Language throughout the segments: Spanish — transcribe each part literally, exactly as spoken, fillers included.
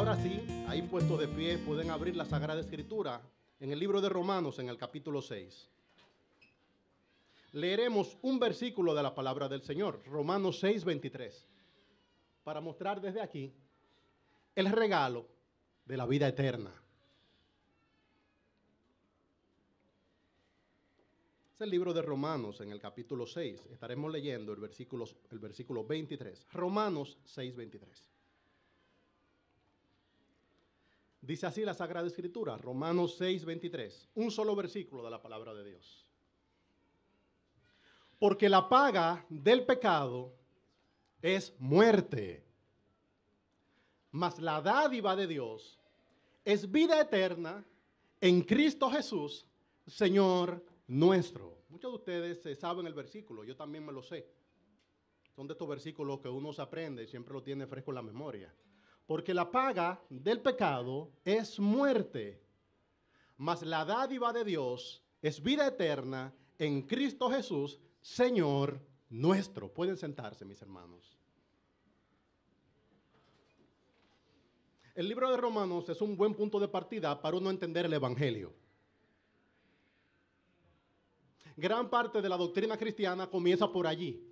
Ahora sí, ahí puesto de pie, pueden abrir la Sagrada Escritura en el libro de Romanos, en el capítulo seis. Leeremos un versículo de la palabra del Señor, Romanos seis, veintitrés, para mostrar desde aquí el regalo de la vida eterna. Es el libro de Romanos en el capítulo seis. Estaremos leyendo el versículo, el versículo veintitrés. Romanos seis, veintitrés. Dice así la Sagrada Escritura, Romanos seis, veintitrés. Un solo versículo de la palabra de Dios. Porque la paga del pecado es muerte, mas la dádiva de Dios es vida eterna en Cristo Jesús, Señor nuestro. Muchos de ustedes se saben el versículo, yo también me lo sé. Son de estos versículos que uno se aprende y siempre lo tiene fresco en la memoria. Porque la paga del pecado es muerte, mas la dádiva de Dios es vida eterna en Cristo Jesús, Señor nuestro. Pueden sentarse, mis hermanos. El libro de Romanos es un buen punto de partida para uno entender el Evangelio. Gran parte de la doctrina cristiana comienza por allí.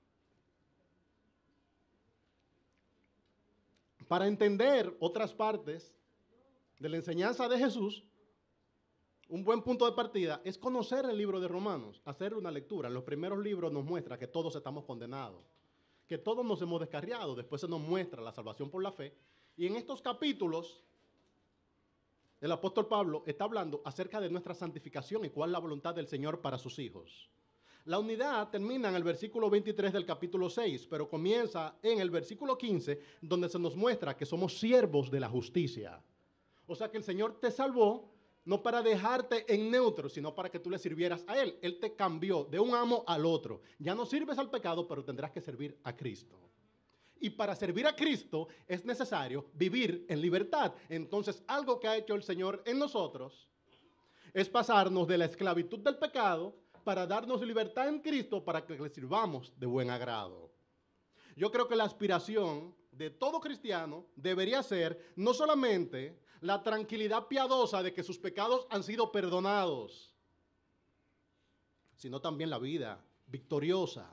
Para entender otras partes de la enseñanza de Jesús, un buen punto de partida es conocer el libro de Romanos, hacer una lectura. En los primeros libros nos muestra que todos estamos condenados, que todos nos hemos descarriado. Después se nos muestra la salvación por la fe. Y en estos capítulos, el apóstol Pablo está hablando acerca de nuestra santificación y cuál es la voluntad del Señor para sus hijos. La unidad termina en el versículo veintitrés del capítulo seis, pero comienza en el versículo quince, donde se nos muestra que somos siervos de la justicia. O sea que el Señor te salvó no para dejarte en neutro, sino para que tú le sirvieras a Él. Él te cambió de un amo al otro. Ya no sirves al pecado, pero tendrás que servir a Cristo. Y para servir a Cristo es necesario vivir en libertad. Entonces, algo que ha hecho el Señor en nosotros es pasarnos de la esclavitud del pecado para darnos libertad en Cristo para que le sirvamos de buen agrado. Yo creo que la aspiración de todo cristiano debería ser no solamente la tranquilidad piadosa de que sus pecados han sido perdonados, sino también la vida victoriosa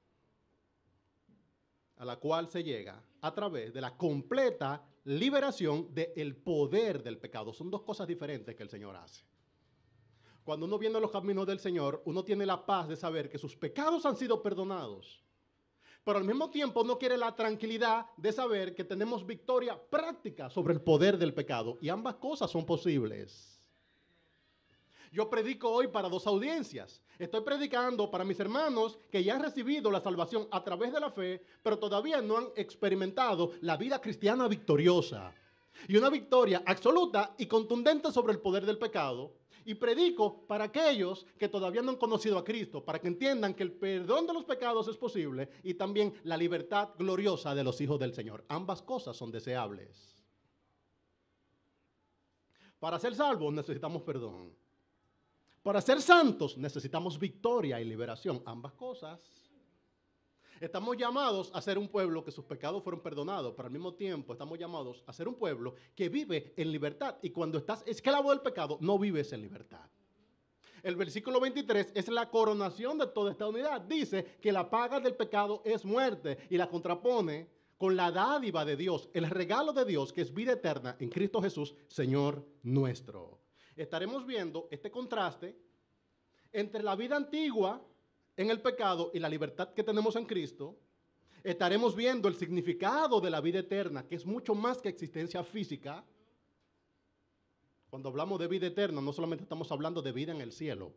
a la cual se llega a través de la completa liberación del poder del pecado. Son dos cosas diferentes que el Señor hace. Cuando uno viene a los caminos del Señor, uno tiene la paz de saber que sus pecados han sido perdonados. Pero al mismo tiempo uno quiere la tranquilidad de saber que tenemos victoria práctica sobre el poder del pecado. Y ambas cosas son posibles. Yo predico hoy para dos audiencias. Estoy predicando para mis hermanos que ya han recibido la salvación a través de la fe, pero todavía no han experimentado la vida cristiana victoriosa. Y una victoria absoluta y contundente sobre el poder del pecado. Y predico para aquellos que todavía no han conocido a Cristo, para que entiendan que el perdón de los pecados es posible y también la libertad gloriosa de los hijos del Señor. Ambas cosas son deseables. Para ser salvos necesitamos perdón. Para ser santos necesitamos victoria y liberación. Ambas cosas. Estamos llamados a ser un pueblo que sus pecados fueron perdonados, pero al mismo tiempo estamos llamados a ser un pueblo que vive en libertad. Y cuando estás esclavo del pecado, no vives en libertad. El versículo veintitrés es la coronación de toda esta unidad. Dice que la paga del pecado es muerte y la contrapone con la dádiva de Dios, el regalo de Dios que es vida eterna en Cristo Jesús, Señor nuestro. Estaremos viendo este contraste entre la vida antigua en el pecado y la libertad que tenemos en Cristo. Estaremos viendo el significado de la vida eterna, que es mucho más que existencia física. Cuando hablamos de vida eterna, no solamente estamos hablando de vida en el cielo.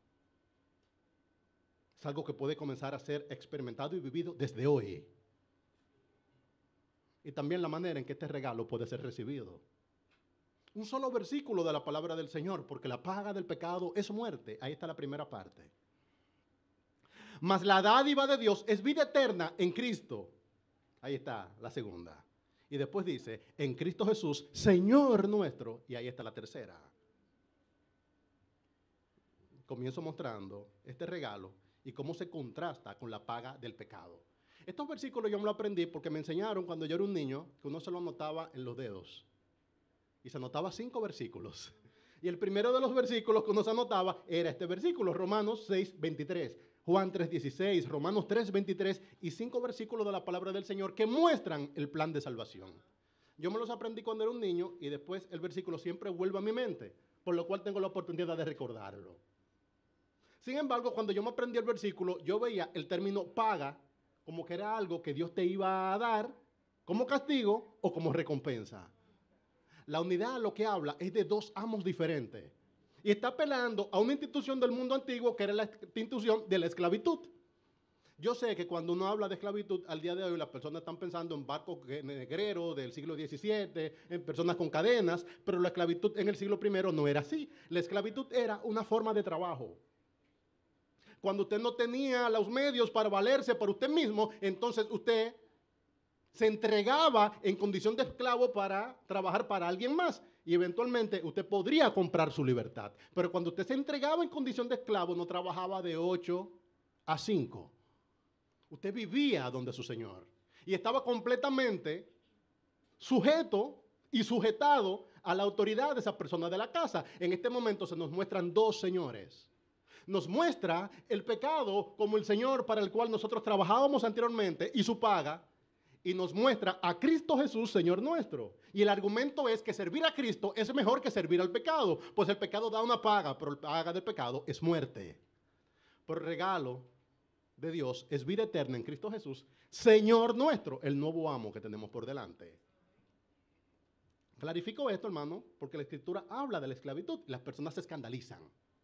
Es algo que puede comenzar a ser experimentado y vivido desde hoy. Y también la manera en que este regalo puede ser recibido. Un solo versículo de la palabra del Señor, porque la paga del pecado es muerte. Ahí está la primera parte. Mas la dádiva de Dios es vida eterna en Cristo. Ahí está la segunda. Y después dice, en Cristo Jesús, Señor nuestro. Y ahí está la tercera. Comienzo mostrando este regalo y cómo se contrasta con la paga del pecado. Estos versículos yo me los aprendí porque me enseñaron cuando yo era un niño que uno se lo anotaba en los dedos. y se anotaba cinco versículos. Y el primero de los versículos que uno se anotaba era este versículo, Romanos seis, veintitrés, Juan tres, dieciséis, Romanos tres, veintitrés y cinco versículos de la palabra del Señor que muestran el plan de salvación. Yo me los aprendí cuando era un niño y después el versículo siempre vuelve a mi mente, por lo cual tengo la oportunidad de recordarlo. Sin embargo, cuando yo me aprendí el versículo, yo veía el término paga como que era algo que Dios te iba a dar como castigo o como recompensa. La unidad lo que habla es de dos amos diferentes. Y está apelando a una institución del mundo antiguo que era la institución de la esclavitud. Yo sé que cuando uno habla de esclavitud, al día de hoy las personas están pensando en barcos negreros del siglo diecisiete, en personas con cadenas, pero la esclavitud en el siglo primero no era así. La esclavitud era una forma de trabajo. Cuando usted no tenía los medios para valerse por usted mismo, entonces usted se entregaba en condición de esclavo para trabajar para alguien más. Y eventualmente usted podría comprar su libertad. Pero cuando usted se entregaba en condición de esclavo, no trabajaba de ocho a cinco. Usted vivía donde su señor. Y estaba completamente sujeto y sujetado a la autoridad de esa persona de la casa. En este momento se nos muestran dos señores. Nos muestra el pecado como el Señor para el cual nosotros trabajábamos anteriormente y su paga, y nos muestra a Cristo Jesús, Señor nuestro. Y el argumento es que servir a Cristo es mejor que servir al pecado, pues el pecado da una paga, pero la paga del pecado es muerte. Por regalo de Dios es vida eterna en Cristo Jesús, Señor nuestro, el nuevo amo que tenemos por delante. Clarifico esto, hermano, porque la Escritura habla de la esclavitud y las personas se escandalizan.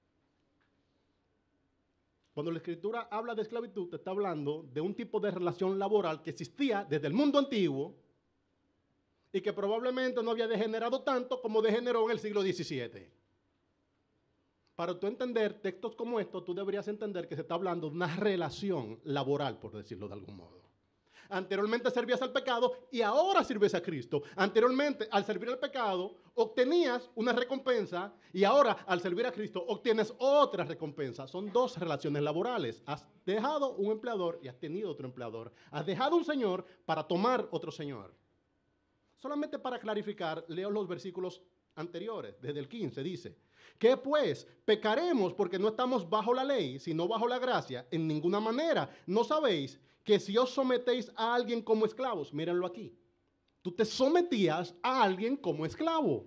Cuando la Escritura habla de esclavitud, te está hablando de un tipo de relación laboral que existía desde el mundo antiguo y que probablemente no había degenerado tanto como degeneró en el siglo diecisiete. Para tú entender textos como estos, tú deberías entender que se está hablando de una relación laboral, por decirlo de algún modo. Anteriormente servías al pecado y ahora sirves a Cristo. Anteriormente, al servir al pecado, obtenías una recompensa y ahora, al servir a Cristo, obtienes otra recompensa. Son dos relaciones laborales. Has dejado un empleador y has tenido otro empleador. Has dejado un señor para tomar otro señor. Solamente para clarificar, leo los versículos anteriores. Desde el quince dice: ¿qué pues? ¿Pecaremos porque no estamos bajo la ley, sino bajo la gracia? En ninguna manera. ¿No sabéis que si os sometéis a alguien como esclavos? Mírenlo aquí. Tú te sometías a alguien como esclavo.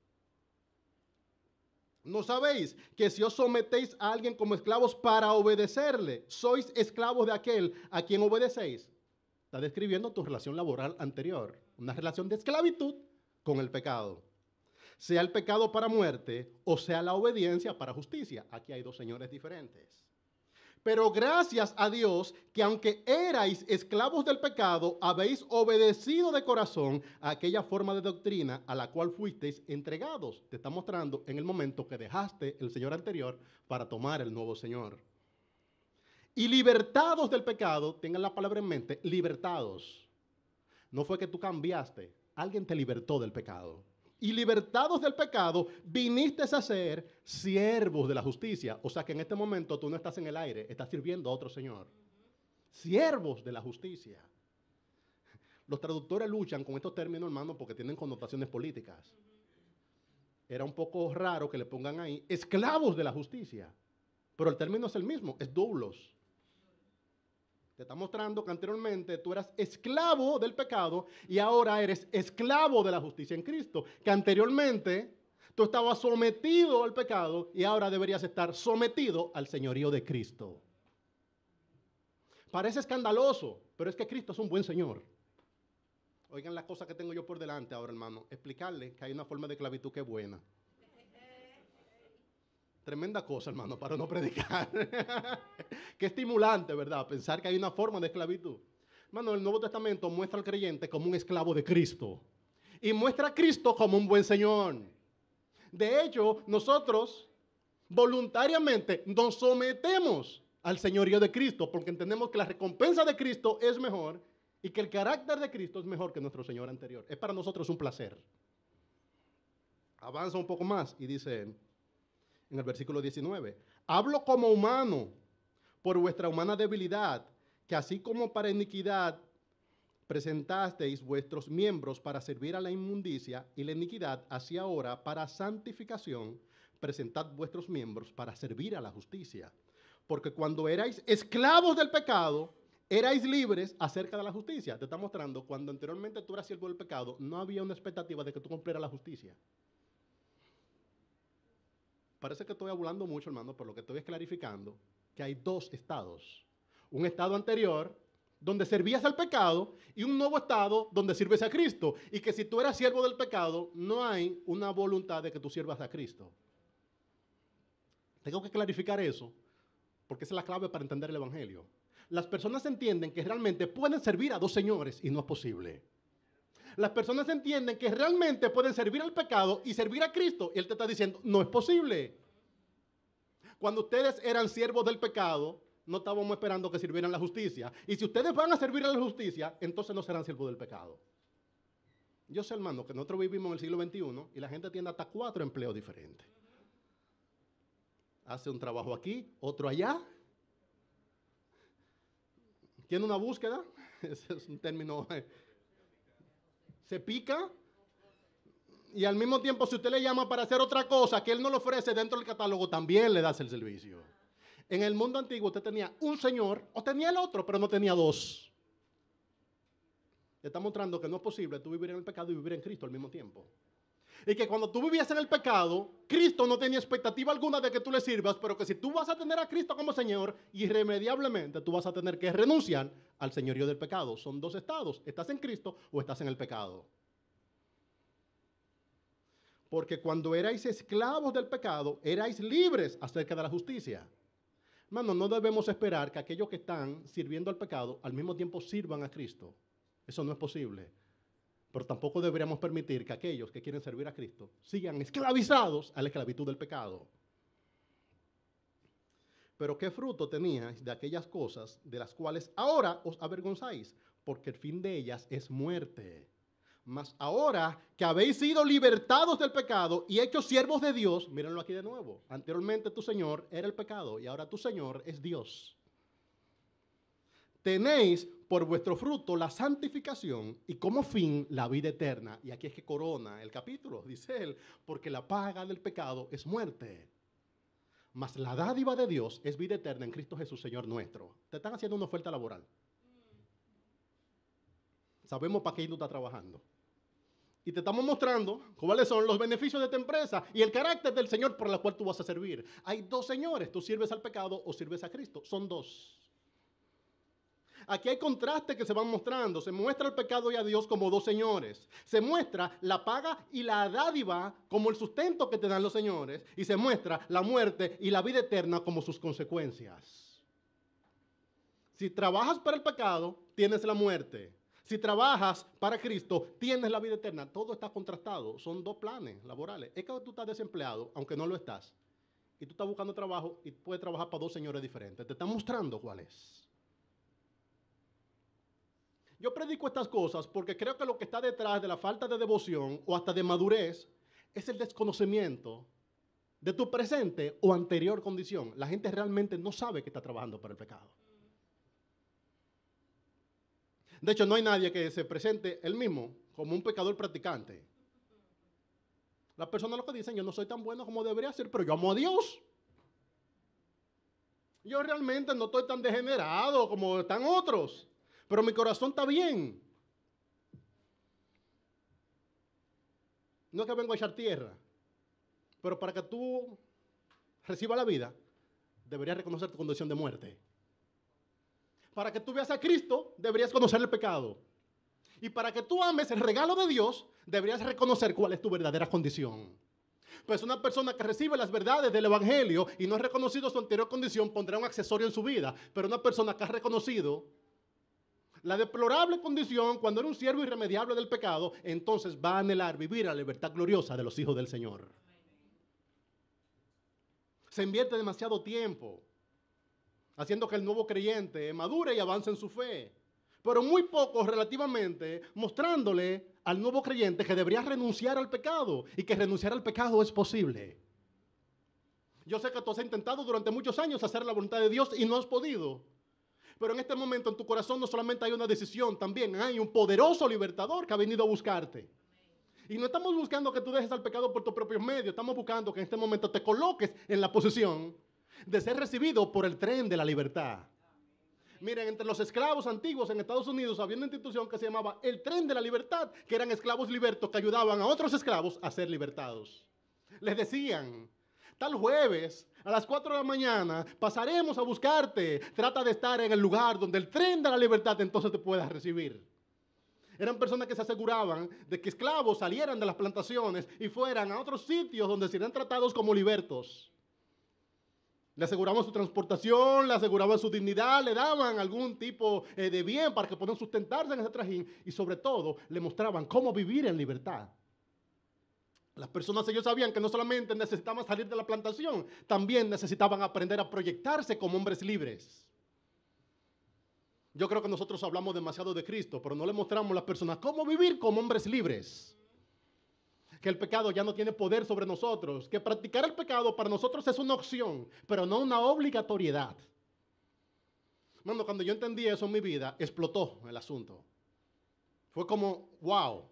¿No sabéis que si os sometéis a alguien como esclavos para obedecerle, sois esclavos de aquel a quien obedecéis? Está describiendo tu relación laboral anterior. Una relación de esclavitud con el pecado. Sea el pecado para muerte o sea la obediencia para justicia. Aquí hay dos señores diferentes. Pero gracias a Dios que aunque erais esclavos del pecado, habéis obedecido de corazón a aquella forma de doctrina a la cual fuisteis entregados. Te está mostrando en el momento que dejaste el Señor anterior para tomar el nuevo Señor. Y libertados del pecado, tengan la palabra en mente, libertados. No fue que tú cambiaste, alguien te libertó del pecado. Y libertados del pecado, viniste a ser siervos de la justicia. O sea que en este momento tú no estás en el aire, estás sirviendo a otro Señor. Siervos de la justicia. Los traductores luchan con estos términos, hermano, porque tienen connotaciones políticas. Era un poco raro que le pongan ahí esclavos de la justicia. Pero el término es el mismo, es doulos. Te está mostrando que anteriormente tú eras esclavo del pecado y ahora eres esclavo de la justicia en Cristo. Que anteriormente tú estabas sometido al pecado y ahora deberías estar sometido al señorío de Cristo. Parece escandaloso, pero es que Cristo es un buen Señor. Oigan las cosas que tengo yo por delante ahora, hermano. Explicarle que hay una forma de esclavitud que es buena. Tremenda cosa, hermano, para no predicar. Qué estimulante, ¿verdad? Pensar que hay una forma de esclavitud. Hermano, el Nuevo Testamento muestra al creyente como un esclavo de Cristo. Y muestra a Cristo como un buen Señor. De hecho, nosotros voluntariamente nos sometemos al señorío de Cristo porque entendemos que la recompensa de Cristo es mejor y que el carácter de Cristo es mejor que nuestro Señor anterior. Es para nosotros un placer. Avanza un poco más y dice en el versículo diecinueve, hablo como humano por vuestra humana debilidad, que así como para iniquidad presentasteis vuestros miembros para servir a la inmundicia y la iniquidad, así ahora para santificación, presentad vuestros miembros para servir a la justicia. Porque cuando erais esclavos del pecado, erais libres acerca de la justicia. Te está mostrando, cuando anteriormente tú eras siervo del pecado, no había una expectativa de que tú cumplieras la justicia. Parece que estoy hablando mucho, hermano, pero lo que estoy es clarificando que hay dos estados. Un estado anterior, donde servías al pecado, y un nuevo estado donde sirves a Cristo. Y que si tú eras siervo del pecado, no hay una voluntad de que tú sirvas a Cristo. Tengo que clarificar eso, porque esa es la clave para entender el Evangelio. Las personas entienden que realmente pueden servir a dos señores y no es posible. Las personas entienden que realmente pueden servir al pecado y servir a Cristo, y Él te está diciendo, no es posible. Cuando ustedes eran siervos del pecado, no estábamos esperando que sirvieran la justicia. Y si ustedes van a servir a la justicia, entonces no serán siervos del pecado. Yo sé, hermano, que nosotros vivimos en el siglo veintiuno y la gente tiene hasta cuatro empleos diferentes. Hace un trabajo aquí, otro allá. Tiene una búsqueda, ese es un término, eh, se pica. Y al mismo tiempo, si usted le llama para hacer otra cosa que él no le ofrece dentro del catálogo, también le das el servicio. En el mundo antiguo usted tenía un señor o tenía el otro, pero no tenía dos. Le está mostrando que no es posible tú vivir en el pecado y vivir en Cristo al mismo tiempo. Y que cuando tú vivías en el pecado, Cristo no tenía expectativa alguna de que tú le sirvas, pero que si tú vas a tener a Cristo como Señor, irremediablemente tú vas a tener que renunciar al señorío del pecado. Son dos estados, estás en Cristo o estás en el pecado. Porque cuando erais esclavos del pecado, erais libres acerca de la justicia. Hermano, no debemos esperar que aquellos que están sirviendo al pecado al mismo tiempo sirvan a Cristo. Eso no es posible. Pero tampoco deberíamos permitir que aquellos que quieren servir a Cristo sigan esclavizados a la esclavitud del pecado. Pero ¿qué fruto teníais de aquellas cosas de las cuales ahora os avergonzáis? Porque el fin de ellas es muerte. Mas ahora que habéis sido libertados del pecado y hechos siervos de Dios, mírenlo aquí de nuevo. Anteriormente tu Señor era el pecado y ahora tu Señor es Dios. Tenéis por vuestro fruto la santificación y como fin la vida eterna. Y aquí es que corona el capítulo, dice él, porque la paga del pecado es muerte. Mas la dádiva de Dios es vida eterna en Cristo Jesús, Señor nuestro. Te están haciendo una oferta laboral. Sabemos para qué tú estás trabajando. Y te estamos mostrando cuáles son los beneficios de tu empresa y el carácter del Señor por el cual tú vas a servir. Hay dos señores, tú sirves al pecado o sirves a Cristo. Son dos. Aquí hay contrastes que se van mostrando. Se muestra el pecado y a Dios como dos señores. Se muestra la paga y la dádiva como el sustento que te dan los señores. Y se muestra la muerte y la vida eterna como sus consecuencias. Si trabajas para el pecado, tienes la muerte. Si trabajas para Cristo, tienes la vida eterna. Todo está contrastado. Son dos planes laborales. Es que tú estás desempleado, aunque no lo estás. Y tú estás buscando trabajo y puedes trabajar para dos señores diferentes. Te están mostrando cuál es. Yo predico estas cosas porque creo que lo que está detrás de la falta de devoción o hasta de madurez es el desconocimiento de tu presente o anterior condición. La gente realmente no sabe que está trabajando para el pecado. De hecho, no hay nadie que se presente él mismo como un pecador practicante. Las personas lo que dicen, yo no soy tan bueno como debería ser, pero yo amo a Dios. Yo realmente no estoy tan degenerado como están otros, pero mi corazón está bien. No es que vengo a echar tierra, pero para que tú recibas la vida, deberías reconocer tu condición de muerte. Para que tú veas a Cristo, deberías conocer el pecado. Y para que tú ames el regalo de Dios, deberías reconocer cuál es tu verdadera condición. Pues una persona que recibe las verdades del Evangelio y no ha reconocido su anterior condición, pondrá un accesorio en su vida. Pero una persona que ha reconocido la deplorable condición cuando era un siervo irremediable del pecado, entonces va a anhelar vivir la libertad gloriosa de los hijos del Señor. Se invierte demasiado tiempo haciendo que el nuevo creyente madure y avance en su fe. Pero muy poco relativamente mostrándole al nuevo creyente que debería renunciar al pecado y que renunciar al pecado es posible. Yo sé que tú has intentado durante muchos años hacer la voluntad de Dios y no has podido. Pero en este momento en tu corazón no solamente hay una decisión, también hay un poderoso libertador que ha venido a buscarte. Y no estamos buscando que tú dejes al pecado por tus propios medios, estamos buscando que en este momento te coloques en la posición de ser recibido por el tren de la libertad. Miren, entre los esclavos antiguos en Estados Unidos había una institución que se llamaba el Tren de la Libertad, que eran esclavos libertos que ayudaban a otros esclavos a ser libertados. Les decían, tal jueves a las cuatro de la mañana pasaremos a buscarte, trata de estar en el lugar donde el tren de la libertad entonces te pueda recibir. Eran personas que se aseguraban de que esclavos salieran de las plantaciones y fueran a otros sitios donde serían tratados como libertos. Le aseguraban su transportación, le aseguraban su dignidad, le daban algún tipo eh, de bien para que puedan sustentarse en ese trajín y sobre todo le mostraban cómo vivir en libertad. Las personas, ellos sabían que no solamente necesitaban salir de la plantación, también necesitaban aprender a proyectarse como hombres libres. Yo creo que nosotros hablamos demasiado de Cristo, pero no le mostramos a las personas cómo vivir como hombres libres. Que el pecado ya no tiene poder sobre nosotros, que practicar el pecado para nosotros es una opción, pero no una obligatoriedad. Mano, cuando yo entendí eso en mi vida, explotó el asunto. Fue como, wow.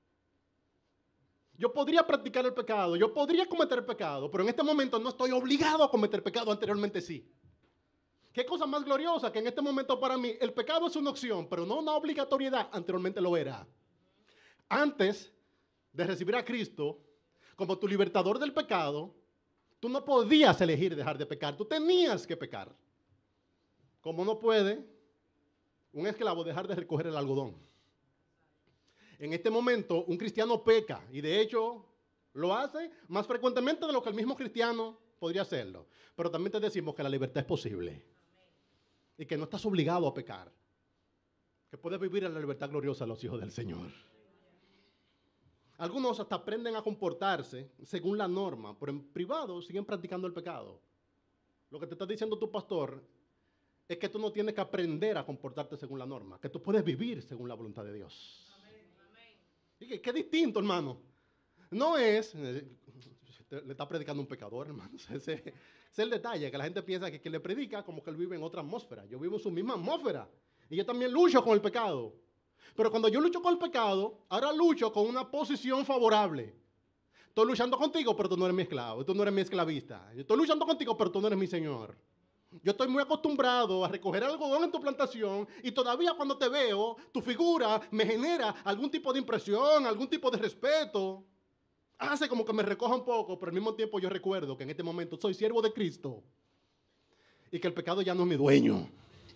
Yo podría practicar el pecado, yo podría cometer el pecado, pero en este momento no estoy obligado a cometer pecado, anteriormente sí. Qué cosa más gloriosa que en este momento para mí el pecado es una opción, pero no una obligatoriedad, anteriormente lo era. Antes de recibir a Cristo como tu libertador del pecado, tú no podías elegir dejar de pecar, tú tenías que pecar. Como no puede un esclavo dejar de recoger el algodón. En este momento un cristiano peca y de hecho lo hace más frecuentemente de lo que el mismo cristiano podría hacerlo. Pero también te decimos que la libertad es posible y que no estás obligado a pecar, que puedes vivir en la libertad gloriosa de los hijos del Señor. Algunos hasta aprenden a comportarse según la norma, pero en privado siguen practicando el pecado. Lo que te está diciendo tu pastor es que tú no tienes que aprender a comportarte según la norma, que tú puedes vivir según la voluntad de Dios. Y que, qué distinto, hermano. No es, eh, le está predicando un pecador, hermano. Ese, ese es el detalle, que la gente piensa que quien le predica como que él vive en otra atmósfera. Yo vivo en su misma atmósfera. Y yo también lucho con el pecado. Pero cuando yo lucho con el pecado, ahora lucho con una posición favorable. Estoy luchando contigo, pero tú no eres mi esclavo. Tú no eres mi esclavista. Yo estoy luchando contigo, pero tú no eres mi señor. Yo estoy muy acostumbrado a recoger algodón en tu plantación y todavía cuando te veo, tu figura me genera algún tipo de impresión, algún tipo de respeto. Hace como que me recoja un poco, pero al mismo tiempo yo recuerdo que en este momento soy siervo de Cristo y que el pecado ya no es mi dueño.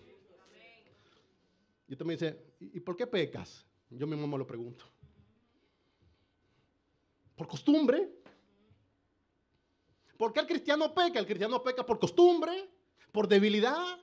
Y usted me dice, ¿y por qué pecas? Yo mismo me lo pregunto. ¿Por costumbre? ¿Por qué el cristiano peca? El cristiano peca por costumbre, por debilidad.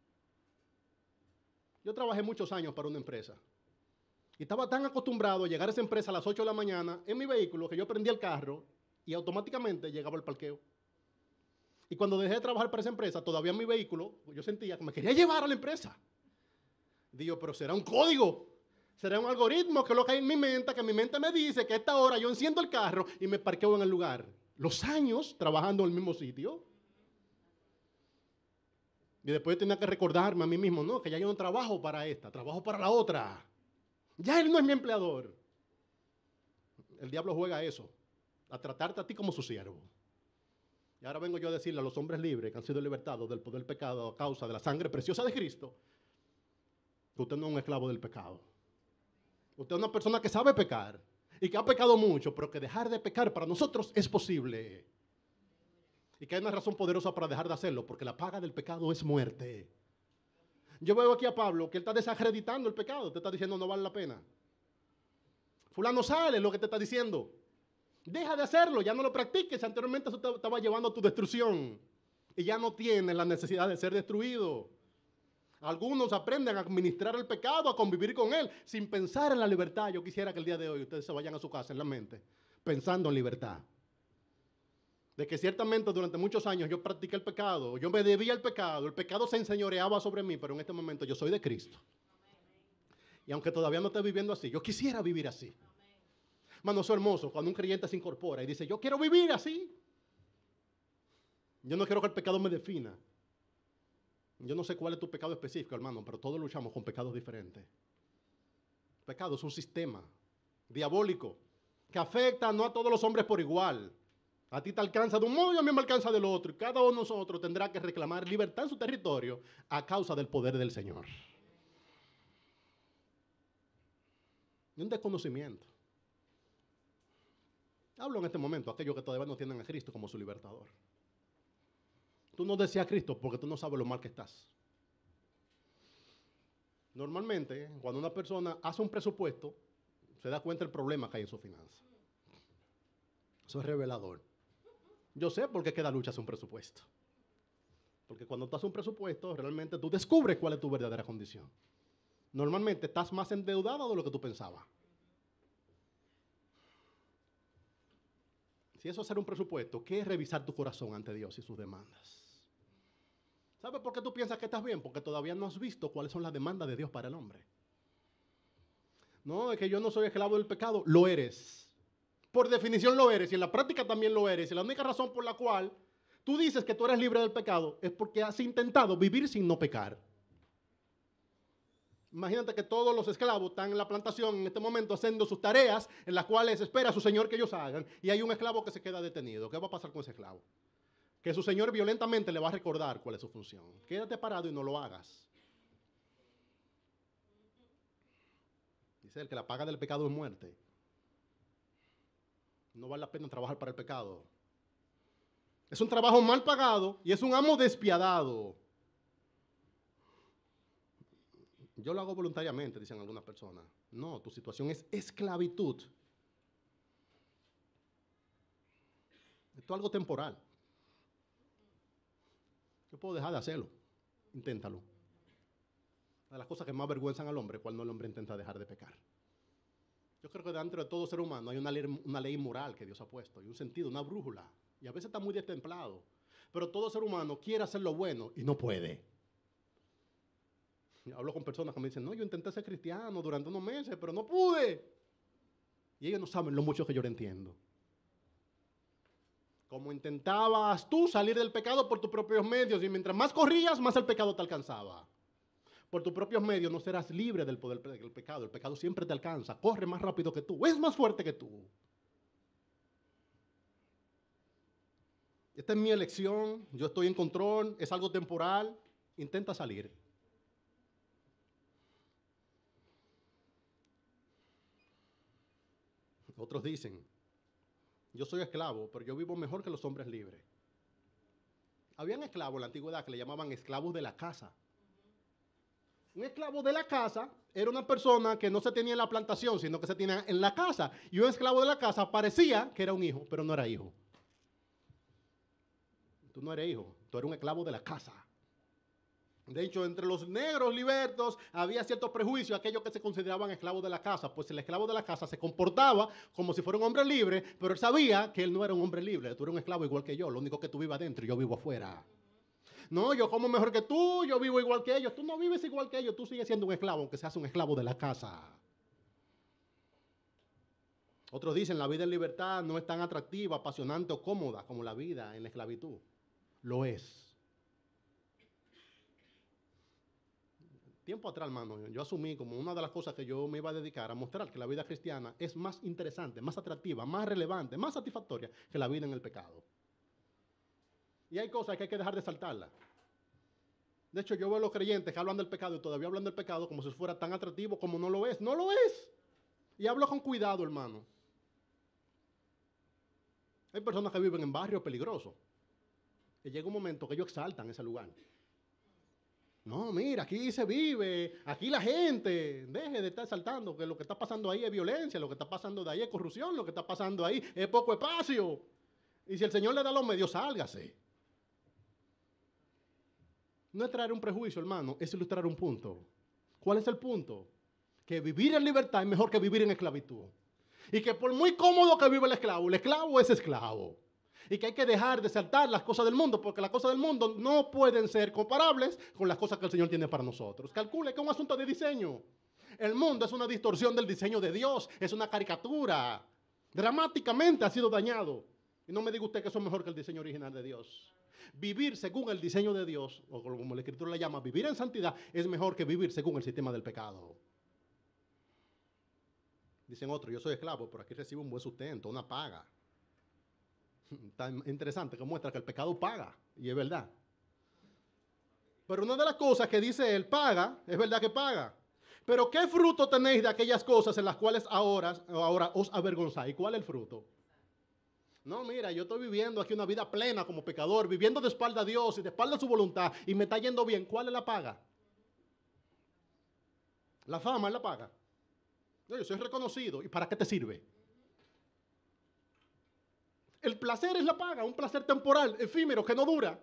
Yo trabajé muchos años para una empresa. Y estaba tan acostumbrado a llegar a esa empresa a las ocho de la mañana en mi vehículo que yo prendía el carro y automáticamente llegaba al parqueo. Y cuando dejé de trabajar para esa empresa, todavía en mi vehículo, yo sentía que me quería llevar a la empresa. Digo, pero será un código, será un algoritmo que es lo que hay en mi mente, que mi mente me dice que a esta hora yo enciendo el carro y me parqueo en el lugar. Los años trabajando en el mismo sitio. Y después tenía que recordarme a mí mismo, no, que ya yo no trabajo para esta, trabajo para la otra. Ya él no es mi empleador. El diablo juega a eso, a tratarte a ti como su siervo. Y ahora vengo yo a decirle a los hombres libres que han sido libertados del poder del pecado a causa de la sangre preciosa de Cristo, que usted no es un esclavo del pecado. Usted es una persona que sabe pecar y que ha pecado mucho, pero que dejar de pecar para nosotros es posible. Y que hay una razón poderosa para dejar de hacerlo, porque la paga del pecado es muerte. Yo veo aquí a Pablo que él está desacreditando el pecado, te está diciendo no vale la pena. Fulano sale, lo que te está diciendo. Deja de hacerlo, ya no lo practiques, anteriormente eso te estaba llevando a tu destrucción. Y ya no tienes la necesidad de ser destruido. Algunos aprenden a administrar el pecado, a convivir con él, sin pensar en la libertad. Yo quisiera que el día de hoy ustedes se vayan a su casa en la mente, pensando en libertad. De que ciertamente durante muchos años yo practiqué el pecado, yo me debía el pecado, el pecado se enseñoreaba sobre mí, pero en este momento yo soy de Cristo. Y aunque todavía no esté viviendo así, yo quisiera vivir así. Mano, eso es hermoso, cuando un creyente se incorpora y dice, yo quiero vivir así. Yo no quiero que el pecado me defina. Yo no sé cuál es tu pecado específico, hermano, pero todos luchamos con pecados diferentes. Pecado es un sistema diabólico que afecta no a todos los hombres por igual. A ti te alcanza de un modo y a mí me alcanza del otro. Y cada uno de nosotros tendrá que reclamar libertad en su territorio a causa del poder del Señor. Y un desconocimiento. Hablo en este momento a aquellos que todavía no tienen a Cristo como su libertador. Tú no deseas a Cristo porque tú no sabes lo mal que estás. Normalmente, cuando una persona hace un presupuesto, se da cuenta del problema que hay en su finanza. Eso es revelador. Yo sé por qué queda lucha hacer un presupuesto. Porque cuando tú haces un presupuesto, realmente tú descubres cuál es tu verdadera condición. Normalmente estás más endeudado de lo que tú pensabas. Si eso es hacer un presupuesto, ¿qué es revisar tu corazón ante Dios y sus demandas? ¿Sabes por qué tú piensas que estás bien? Porque todavía no has visto cuáles son las demandas de Dios para el hombre. No, es que yo no soy esclavo del pecado. Lo eres. Por definición lo eres y en la práctica también lo eres. Y la única razón por la cual tú dices que tú eres libre del pecado es porque has intentado vivir sin no pecar. Imagínate que todos los esclavos están en la plantación en este momento haciendo sus tareas en las cuales espera a su señor que ellos hagan y hay un esclavo que se queda detenido. ¿Qué va a pasar con ese esclavo? Que su señor violentamente le va a recordar cuál es su función. Quédate parado y no lo hagas. Dice el que la paga del pecado es muerte. No vale la pena trabajar para el pecado. Es un trabajo mal pagado y es un amo despiadado. Yo lo hago voluntariamente, dicen algunas personas. No, tu situación es esclavitud. Esto es algo temporal. Yo puedo dejar de hacerlo. Inténtalo. Una de las cosas que más avergüenzan al hombre es cuando el hombre intenta dejar de pecar. Yo creo que dentro de todo ser humano hay una ley, una ley moral que Dios ha puesto, y un sentido, una brújula. Y a veces está muy destemplado. Pero todo ser humano quiere hacer lo bueno y no puede. Yo hablo con personas que me dicen, no, yo intenté ser cristiano durante unos meses, pero no pude. Y ellos no saben lo mucho que yo le entiendo. Como intentabas tú salir del pecado por tus propios medios, y mientras más corrías, más el pecado te alcanzaba. Por tus propios medios no serás libre del poder del pecado. El pecado siempre te alcanza, corre más rápido que tú, es más fuerte que tú. Esta es mi elección, yo estoy en control, es algo temporal, intenta salir. Otros dicen, yo soy esclavo, pero yo vivo mejor que los hombres libres. Habían esclavos en la antigüedad que le llamaban esclavos de la casa. Un esclavo de la casa era una persona que no se tenía en la plantación, sino que se tenía en la casa. Y un esclavo de la casa parecía que era un hijo, pero no era hijo. Tú no eres hijo, tú eres un esclavo de la casa. De hecho, entre los negros libertos había ciertos prejuicios, aquellos que se consideraban esclavos de la casa, pues el esclavo de la casa se comportaba como si fuera un hombre libre, pero él sabía que él no era un hombre libre, tú eres un esclavo igual que yo, lo único que tú vives adentro y yo vivo afuera. No, yo como mejor que tú, yo vivo igual que ellos, tú no vives igual que ellos, tú sigues siendo un esclavo, aunque seas un esclavo de la casa. Otros dicen, la vida en libertad no es tan atractiva, apasionante o cómoda como la vida en la esclavitud. Lo es. Tiempo atrás, hermano, yo asumí como una de las cosas que yo me iba a dedicar a mostrar que la vida cristiana es más interesante, más atractiva, más relevante, más satisfactoria que la vida en el pecado. Y hay cosas que hay que dejar de saltarlas. De hecho, yo veo a los creyentes que hablan del pecado y todavía hablan del pecado como si fuera tan atractivo como no lo es. ¡No lo es! Y hablo con cuidado, hermano. Hay personas que viven en barrios peligrosos. Y llega un momento que ellos exaltan ese lugar. No, mira, aquí se vive, aquí la gente, deje de estar saltando, que lo que está pasando ahí es violencia, lo que está pasando de ahí es corrupción, lo que está pasando ahí es poco espacio. Y si el Señor le da los medios, sálgase. No es traer un prejuicio, hermano, es ilustrar un punto. ¿Cuál es el punto? Que vivir en libertad es mejor que vivir en esclavitud. Y que por muy cómodo que vive el esclavo, el esclavo es esclavo. Y que hay que dejar de saltar las cosas del mundo, porque las cosas del mundo no pueden ser comparables con las cosas que el Señor tiene para nosotros. Calcule que es un asunto de diseño. El mundo es una distorsión del diseño de Dios, es una caricatura. Dramáticamente ha sido dañado. Y no me diga usted que eso es mejor que el diseño original de Dios. Vivir según el diseño de Dios, o como la Escritura le llama, vivir en santidad, es mejor que vivir según el sistema del pecado. Dicen otros, yo soy esclavo, pero aquí recibo un buen sustento, una paga. Tan interesante que muestra que el pecado paga, y es verdad. Pero una de las cosas que dice él, paga, es verdad que paga. Pero ¿qué fruto tenéis de aquellas cosas en las cuales ahora, ahora os avergonzáis? ¿Cuál es el fruto? No, mira, yo estoy viviendo aquí una vida plena como pecador, viviendo de espalda a Dios y de espalda a su voluntad, y me está yendo bien. ¿Cuál es la paga? La fama es la paga. Yo soy reconocido. ¿Y para qué te sirve? El placer es la paga, un placer temporal, efímero, que no dura.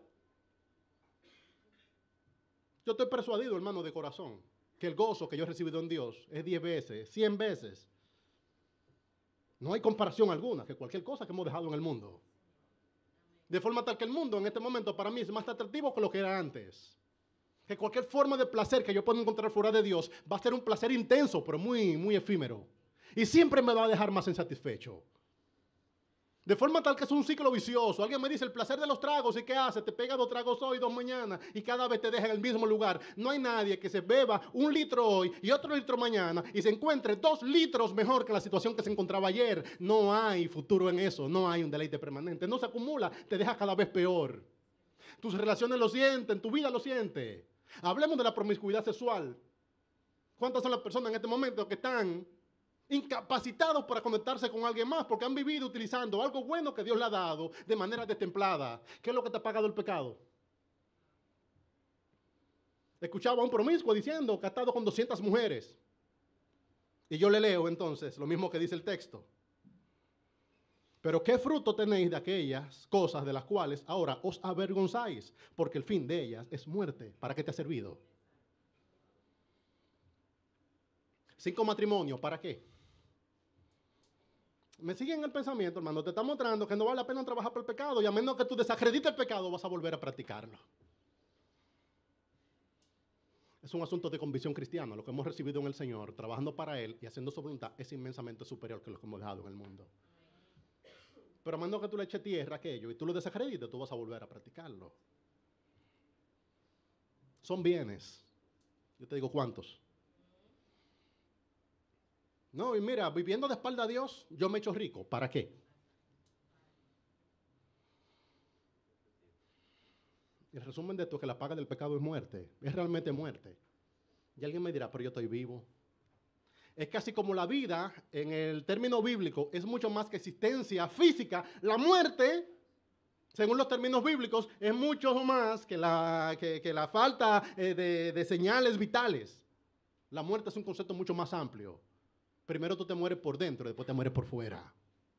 Yo estoy persuadido, hermano, de corazón, que el gozo que yo he recibido en Dios es diez veces, cien veces. No hay comparación alguna que cualquier cosa que hemos dejado en el mundo. De forma tal que el mundo en este momento para mí es más atractivo que lo que era antes. Que cualquier forma de placer que yo pueda encontrar fuera de Dios va a ser un placer intenso, pero muy, muy efímero. Y siempre me va a dejar más insatisfecho. De forma tal que es un ciclo vicioso. Alguien me dice el placer de los tragos, ¿y qué hace? Te pega dos tragos hoy, dos mañana, y cada vez te deja en el mismo lugar. No hay nadie que se beba un litro hoy y otro litro mañana y se encuentre dos litros mejor que la situación que se encontraba ayer. No hay futuro en eso, no hay un deleite permanente. No se acumula, te deja cada vez peor. Tus relaciones lo sienten, tu vida lo siente. Hablemos de la promiscuidad sexual. ¿Cuántas son las personas en este momento que están incapacitados para conectarse con alguien más porque han vivido utilizando algo bueno que Dios le ha dado de manera destemplada? ¿Qué es lo que te ha pagado el pecado? Escuchaba a un promiscuo diciendo que ha estado con doscientas mujeres. Y yo le leo entonces lo mismo que dice el texto. Pero ¿qué fruto tenéis de aquellas cosas de las cuales ahora os avergonzáis? Porque el fin de ellas es muerte. ¿Para qué te ha servido? Cinco matrimonios, ¿para qué? Me siguen el pensamiento, hermano. Te está mostrando que no vale la pena trabajar por el pecado y a menos que tú desacredites el pecado vas a volver a practicarlo. Es un asunto de convicción cristiana. Lo que hemos recibido en el Señor, trabajando para Él y haciendo su voluntad, es inmensamente superior que lo que hemos dejado en el mundo. Pero a menos que tú le eches tierra a aquello y tú lo desacredites, tú vas a volver a practicarlo. Son bienes. Yo te digo, ¿cuántos? No, y mira, viviendo de espalda a Dios, yo me he hecho rico. ¿Para qué? El resumen de esto es que la paga del pecado es muerte. Es realmente muerte. Y alguien me dirá, pero yo estoy vivo. Es casi como la vida, en el término bíblico, es mucho más que existencia física. La muerte, según los términos bíblicos, es mucho más que la, que, que la falta eh, de, de señales vitales. La muerte es un concepto mucho más amplio. Primero tú te mueres por dentro, después te mueres por fuera.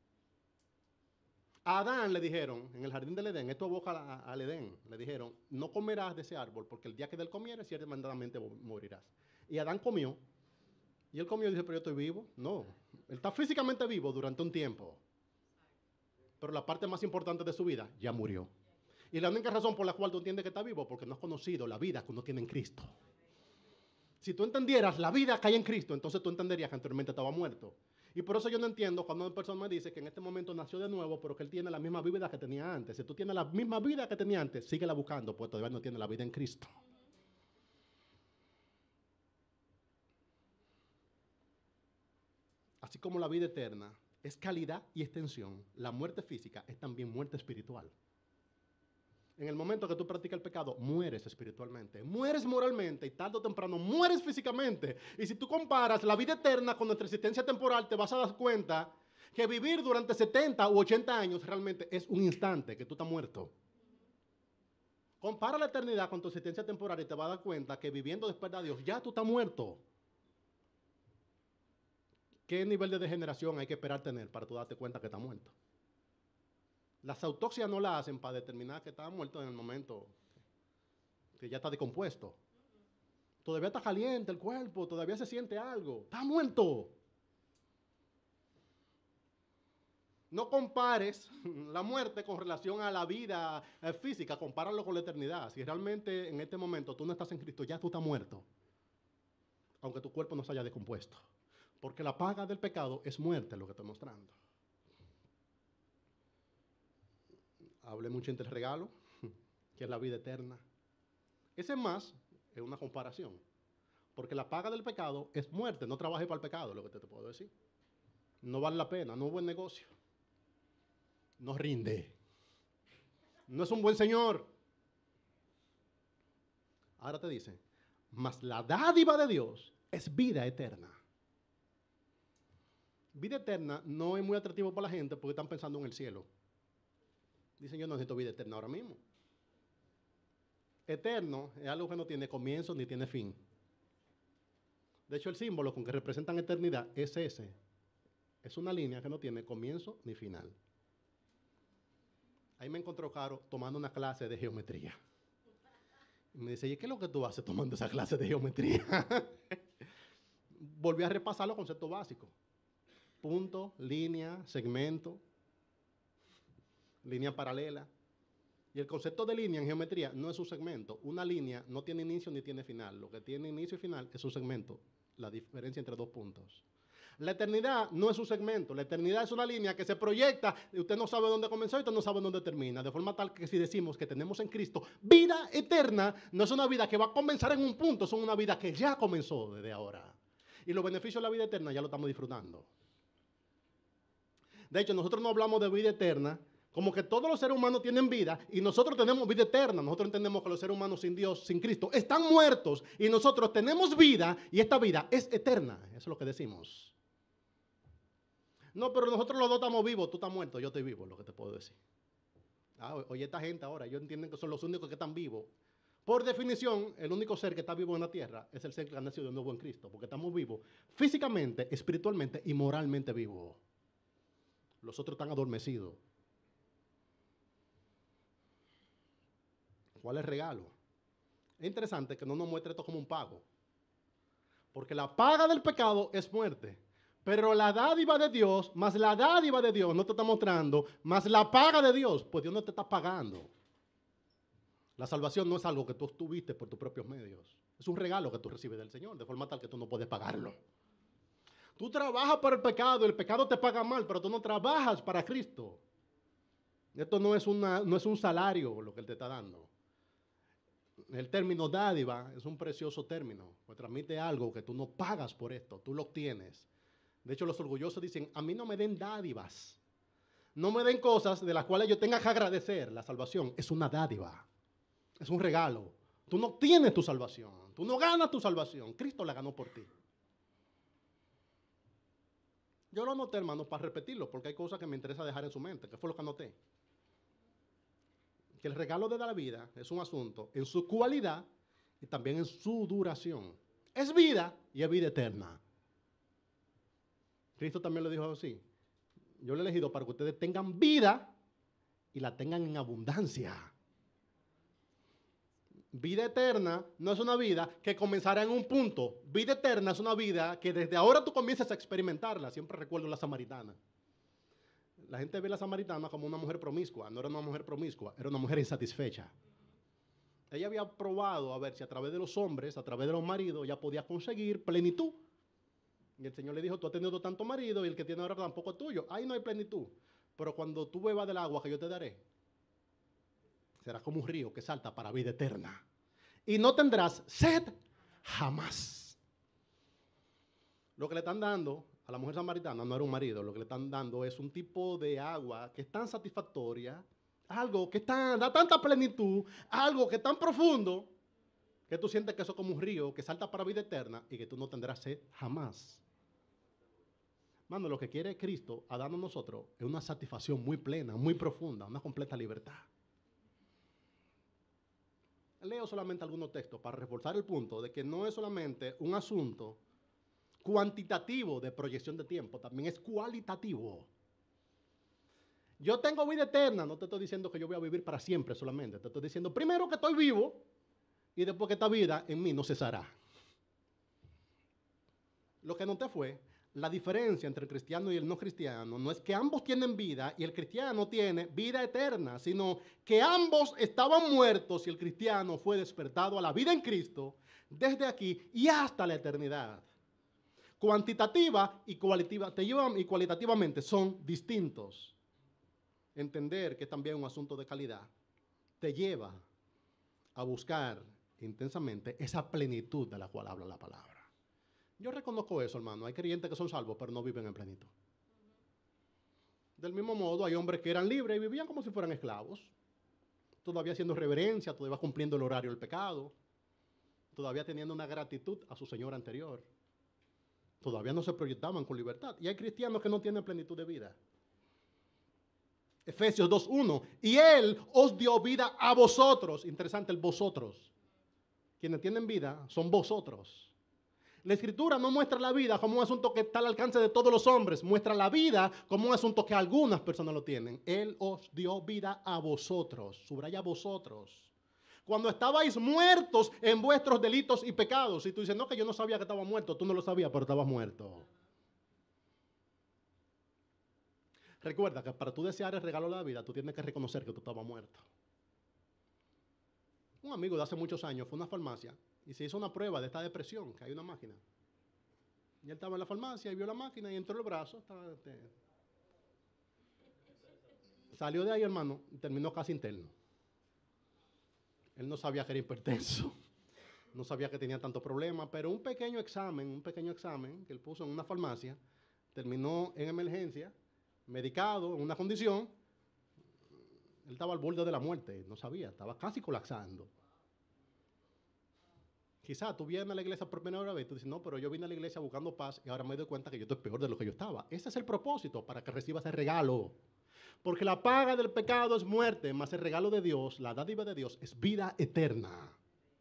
A Adán le dijeron, en el jardín del Edén, esto aboca al Edén, le dijeron, no comerás de ese árbol, porque el día que de él comieres, ciertamente morirás. Y Adán comió, y él comió y dice, pero yo estoy vivo. No, él está físicamente vivo durante un tiempo, pero la parte más importante de su vida ya murió. Y la única razón por la cual tú entiendes que está vivo, porque no has conocido la vida que uno tiene en Cristo. Si tú entendieras la vida que hay en Cristo, entonces tú entenderías que anteriormente estaba muerto. Y por eso yo no entiendo cuando una persona me dice que en este momento nació de nuevo, pero que él tiene la misma vida que tenía antes. Si tú tienes la misma vida que tenía antes, síguela buscando, pues todavía no tiene la vida en Cristo. Así como la vida eterna es calidad y extensión, la muerte física es también muerte espiritual. En el momento que tú practicas el pecado, mueres espiritualmente, mueres moralmente y tarde o temprano mueres físicamente. Y si tú comparas la vida eterna con nuestra existencia temporal, te vas a dar cuenta que vivir durante setenta u ochenta años realmente es un instante que tú estás muerto. Compara la eternidad con tu existencia temporal y te vas a dar cuenta que viviendo después de Dios ya tú estás muerto. ¿Qué nivel de degeneración hay que esperar tener para tú darte cuenta que estás muerto? Las autopsias no las hacen para determinar que está muerto en el momento que ya está decompuesto. Todavía está caliente el cuerpo, todavía se siente algo. Está muerto. No compares la muerte con relación a la vida eh, física, compáralo con la eternidad. Si realmente en este momento tú no estás en Cristo, ya tú estás muerto. Aunque tu cuerpo no se haya decompuesto. Porque la paga del pecado es muerte, lo que estoy mostrando. Hablé mucho entre el regalo. que es la vida eterna. Ese más es una comparación. Porque la paga del pecado es muerte. No trabajes para el pecado, lo que te, te puedo decir. No vale la pena, no es buen negocio. No rinde. No es un buen señor. Ahora te dice, mas la dádiva de Dios es vida eterna. Vida eterna no es muy atractivo para la gente porque están pensando en el cielo. Dicen, yo no necesito vida eterna ahora mismo. Eterno es algo que no tiene comienzo ni tiene fin. De hecho, el símbolo con que representan eternidad es ese. Es una línea que no tiene comienzo ni final. Ahí me encontró Caro tomando una clase de geometría. Y me dice, ¿y qué es lo que tú haces tomando esa clase de geometría? Volví a repasar los conceptos básicos. Punto, línea, segmento, línea paralela. Y el concepto de línea en geometría no es un segmento. Una línea no tiene inicio ni tiene final. Lo que tiene inicio y final es un segmento. La diferencia entre dos puntos. La eternidad no es un segmento. La eternidad es una línea que se proyecta y usted no sabe dónde comenzó y usted no sabe dónde termina. De forma tal que si decimos que tenemos en Cristo vida eterna, no es una vida que va a comenzar en un punto, es una vida que ya comenzó desde ahora. Y los beneficios de la vida eterna ya lo estamos disfrutando. De hecho, nosotros no hablamos de vida eterna como que todos los seres humanos tienen vida y nosotros tenemos vida eterna. Nosotros entendemos que los seres humanos sin Dios, sin Cristo, están muertos y nosotros tenemos vida y esta vida es eterna. Eso es lo que decimos. No, pero nosotros los dos estamos vivos. Tú estás muerto, yo estoy vivo, es lo que te puedo decir. Ah, oye, esta gente ahora, ellos entienden que son los únicos que están vivos. Por definición, el único ser que está vivo en la tierra es el ser que ha nacido de nuevo en Cristo, porque estamos vivos físicamente, espiritualmente y moralmente vivos. Los otros están adormecidos. ¿Cuál es el regalo? Es interesante que no nos muestre esto como un pago. Porque la paga del pecado es muerte. Pero la dádiva de Dios, más la dádiva de Dios no te está mostrando, más la paga de Dios, pues Dios no te está pagando. La salvación no es algo que tú obtuviste por tus propios medios. Es un regalo que tú recibes del Señor, de forma tal que tú no puedes pagarlo. Tú trabajas para el pecado, el pecado te paga mal, pero tú no trabajas para Cristo. Esto no es, una, no es un salario lo que Él te está dando. El término dádiva es un precioso término, pues transmite algo que tú no pagas por esto, tú lo obtienes. De hecho, los orgullosos dicen, a mí no me den dádivas, no me den cosas de las cuales yo tenga que agradecer. La salvación es una dádiva, es un regalo. Tú no tienes tu salvación, tú no ganas tu salvación, Cristo la ganó por ti. Yo lo anoté, hermano, para repetirlo, porque hay cosas que me interesa dejar en su mente. ¿Qué fue lo que anoté? Que el regalo de la vida es un asunto en su cualidad y también en su duración. Es vida y es vida eterna. Cristo también lo dijo así. Yo lo he elegido para que ustedes tengan vida y la tengan en abundancia. Vida eterna no es una vida que comenzará en un punto. Vida eterna es una vida que desde ahora tú comienzas a experimentarla. Siempre recuerdo la samaritana. La gente ve a la samaritana como una mujer promiscua. No era una mujer promiscua, era una mujer insatisfecha. Ella había probado a ver si a través de los hombres, a través de los maridos, ella podía conseguir plenitud. Y el Señor le dijo, tú has tenido tanto marido y el que tiene ahora tampoco es tuyo. Ahí no hay plenitud. Pero cuando tú bebas del agua que yo te daré, será como un río que salta para vida eterna. Y no tendrás sed jamás. Lo que le están dando a la mujer samaritana no era un marido. Lo que le están dando es un tipo de agua que es tan satisfactoria, algo que está, da tanta plenitud, algo que es tan profundo, que tú sientes que eso es como un río que salta para vida eterna y que tú no tendrás sed jamás. Mano, lo que quiere Cristo a darnos a nosotros es una satisfacción muy plena, muy profunda, una completa libertad. Leo solamente algunos textos para reforzar el punto de que no es solamente un asunto cuantitativo de proyección de tiempo, también es cualitativo. Yo tengo vida eterna, no te estoy diciendo que yo voy a vivir para siempre solamente, te estoy diciendo primero que estoy vivo y después que esta vida en mí no cesará. Lo que noté fue la diferencia entre el cristiano y el no cristiano. No es que ambos tienen vida y el cristiano tiene vida eterna, sino que ambos estaban muertos y el cristiano fue despertado a la vida en Cristo desde aquí y hasta la eternidad. Cuantitativa y, cualitativa, te llevan, y cualitativamente son distintos. Entender que es también un asunto de calidad te lleva a buscar intensamente esa plenitud de la cual habla la palabra. Yo reconozco eso, hermano. Hay creyentes que son salvos, pero no viven en plenitud. Del mismo modo, hay hombres que eran libres y vivían como si fueran esclavos, todavía haciendo reverencia, todavía cumpliendo el horario del pecado, todavía teniendo una gratitud a su Señor anterior. Todavía no se proyectaban con libertad. Y hay cristianos que no tienen plenitud de vida. Efesios dos uno. Y Él os dio vida a vosotros. Interesante el vosotros. Quienes tienen vida son vosotros. La Escritura no muestra la vida como un asunto que está al alcance de todos los hombres. Muestra la vida como un asunto que algunas personas lo tienen. Él os dio vida a vosotros. Subraya vosotros. Cuando estabais muertos en vuestros delitos y pecados. Y tú dices, no, que yo no sabía que estaba muerto. Tú no lo sabías, pero estabas muerto. Recuerda que para tú desear el regalo de la vida, tú tienes que reconocer que tú estabas muerto. Un amigo de hace muchos años fue a una farmacia y se hizo una prueba de esta depresión, que hay una máquina. Y él estaba en la farmacia y vio la máquina y entró el brazo. Estaba, este, salió de ahí, hermano, y terminó casi interno. Él no sabía que era hipertenso, no sabía que tenía tanto problema, pero un pequeño examen, un pequeño examen que él puso en una farmacia, terminó en emergencia, medicado, en una condición. Él estaba al borde de la muerte, no sabía, estaba casi colapsando. Quizás tú vienes a la iglesia por primera vez y tú dices, no, pero yo vine a la iglesia buscando paz y ahora me doy cuenta que yo estoy peor de lo que yo estaba. Ese es el propósito, para que recibas el regalo. Porque la paga del pecado es muerte, más el regalo de Dios, la dádiva de Dios, es vida eterna.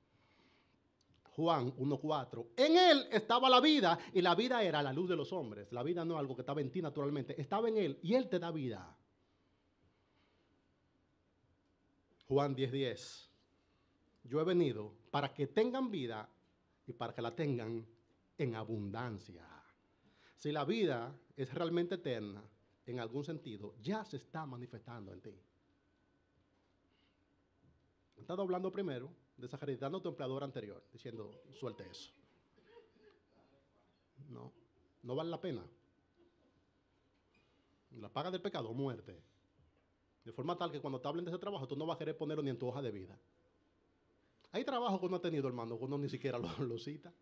Juan uno cuatro. En Él estaba la vida y la vida era la luz de los hombres. La vida no es algo que estaba en ti naturalmente, estaba en Él y Él te da vida. Juan diez diez. Yo he venido para que tengan vida y para que la tengan en abundancia. Si la vida es realmente eterna, en algún sentido, ya se está manifestando en ti. He estado hablando primero, desacreditando a tu empleador anterior, diciendo, suelte eso. No, no vale la pena. La paga del pecado, muerte. De forma tal que cuando te hablen de ese trabajo, tú no vas a querer ponerlo ni en tu hoja de vida. Hay trabajos que uno ha tenido, hermano, que uno ni siquiera lo, lo cita.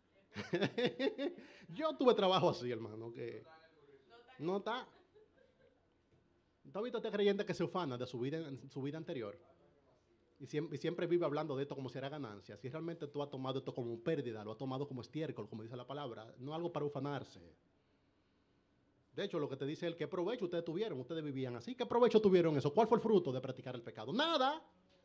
Yo tuve trabajo así, hermano, que no está. ¿Tú has visto a este creyente que se ufana de su vida, su vida anterior? Y siempre, y siempre vive hablando de esto como si era ganancia. Si realmente tú has tomado esto como pérdida, lo has tomado como estiércol, como dice la palabra, no algo para ufanarse. De hecho, lo que te dice él, ¿qué provecho ustedes tuvieron? Ustedes vivían así. ¿Qué provecho tuvieron eso? ¿Cuál fue el fruto de practicar el pecado? Nada.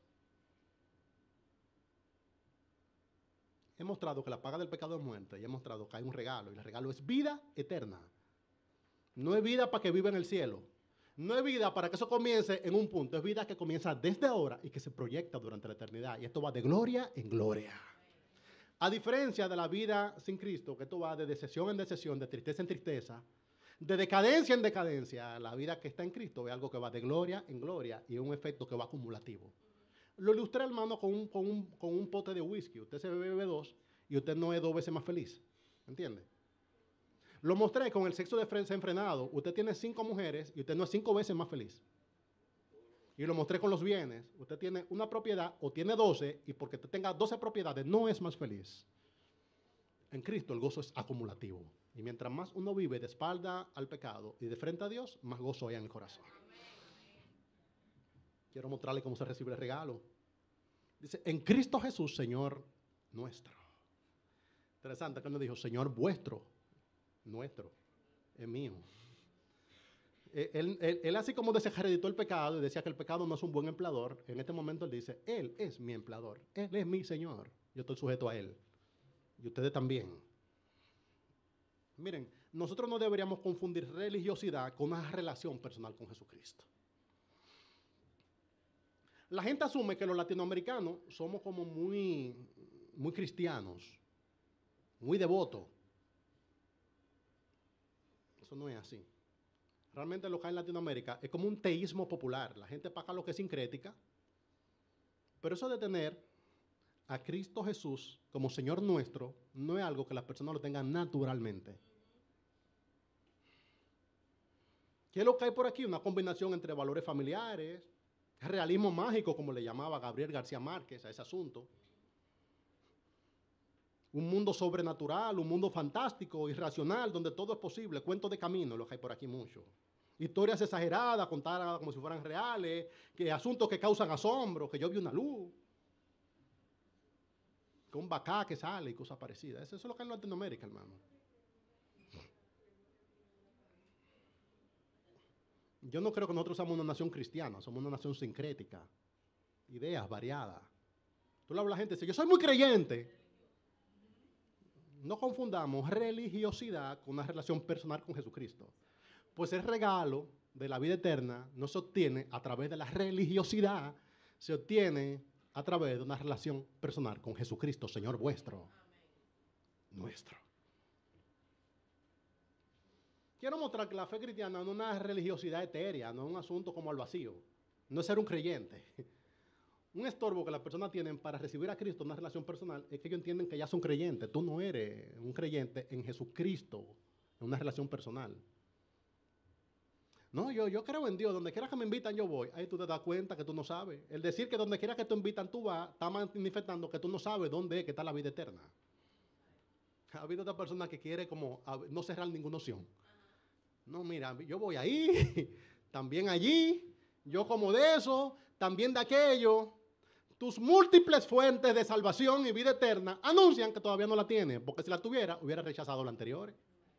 He mostrado que la paga del pecado es muerte y he mostrado que hay un regalo y el regalo es vida eterna. No es vida para que viva en el cielo. No es vida para que eso comience en un punto. Es vida que comienza desde ahora y que se proyecta durante la eternidad. Y esto va de gloria en gloria. A diferencia de la vida sin Cristo, que esto va de decepción en decepción, de tristeza en tristeza, de decadencia en decadencia, la vida que está en Cristo es algo que va de gloria en gloria y es un efecto que va acumulativo. Lo ilustré, hermano, con un, con, un, con un pote de whisky. Usted se bebe dos y usted no es dos veces más feliz. ¿Entiende? Lo mostré con el sexo desenfrenado. Usted tiene cinco mujeres y usted no es cinco veces más feliz. Y lo mostré con los bienes. Usted tiene una propiedad o tiene doce y porque usted tenga doce propiedades no es más feliz. En Cristo el gozo es acumulativo. Y mientras más uno vive de espalda al pecado y de frente a Dios, más gozo hay en el corazón. Quiero mostrarle cómo se recibe el regalo. Dice, en Cristo Jesús, Señor nuestro. Interesante que él no dijo, Señor vuestro, nuestro, es mío. Él, él, él así como desacreditó el pecado y decía que el pecado no es un buen empleador, en este momento él dice, Él es mi empleador, Él es mi Señor, yo estoy sujeto a Él. Y ustedes también. Miren, nosotros no deberíamos confundir religiosidad con una relación personal con Jesucristo. La gente asume que los latinoamericanos somos como muy, muy cristianos, muy devotos. Eso no es así. Realmente lo que hay en Latinoamérica es como un teísmo popular. La gente paga lo que es sincrética. Pero eso de tener a Cristo Jesús como Señor nuestro no es algo que las personas lo tengan naturalmente. ¿Qué es lo que hay por aquí? Una combinación entre valores familiares, realismo mágico, como le llamaba Gabriel García Márquez a ese asunto. Un mundo sobrenatural, un mundo fantástico, irracional, donde todo es posible. Cuentos de camino, los hay por aquí mucho. Historias exageradas, contadas como si fueran reales, que asuntos que causan asombro, que yo vi una luz, que un bacá que sale y cosas parecidas. Eso es lo que hay en Latinoamérica, hermano. Yo no creo que nosotros somos una nación cristiana, somos una nación sincrética. Ideas variadas. Tú le hablas a la gente y dice, yo soy muy creyente. No confundamos religiosidad con una relación personal con Jesucristo. Pues el regalo de la vida eterna no se obtiene a través de la religiosidad, se obtiene a través de una relación personal con Jesucristo, Señor vuestro. Amén. Nuestro. Quiero mostrar que la fe cristiana no es una religiosidad etérea, no es un asunto como al vacío, no es ser un creyente. Un estorbo que las personas tienen para recibir a Cristo en una relación personal es que ellos entienden que ya son creyentes. Tú no eres un creyente en Jesucristo, en una relación personal. No, yo, yo creo en Dios. Donde quiera que me invitan, yo voy. Ahí tú te das cuenta que tú no sabes. El decir que donde quiera que te invitan, tú vas, está manifestando que tú no sabes dónde es que está la vida eterna. Ha habido otra persona que quiere como no cerrar ninguna opción. No, mira, yo voy ahí, también allí, yo como de eso, también de aquello. Tus múltiples fuentes de salvación y vida eterna anuncian que todavía no la tienes, porque si la tuviera, hubiera rechazado la anterior.